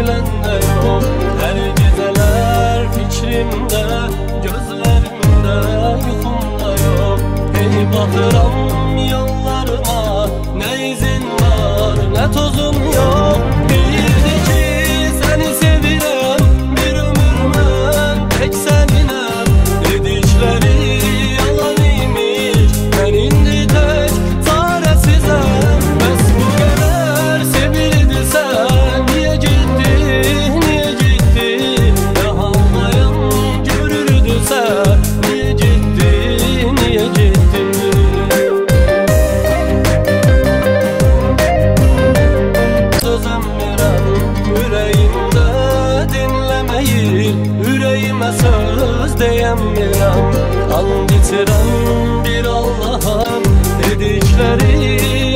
bilen de yok. Her geceler fikrimde, gözlerimde, yukumda yok. Hey bakıram yollarıma, ne izin var ne tozum yok. Değildi ki seni sevirem, bir ömür mən tek seninem. Dedikleri yalan imiş, ben indi tek çaresizem. Bəs bu kadar sevildisən, niye gitti, niye gitti? Ne haldayan görürdüsən, niye gitti, niye gitti? Yüreğimde dinlemeyi, yüreğime söz diyemiyorum. And içirem bir Allah'ım, dedikleri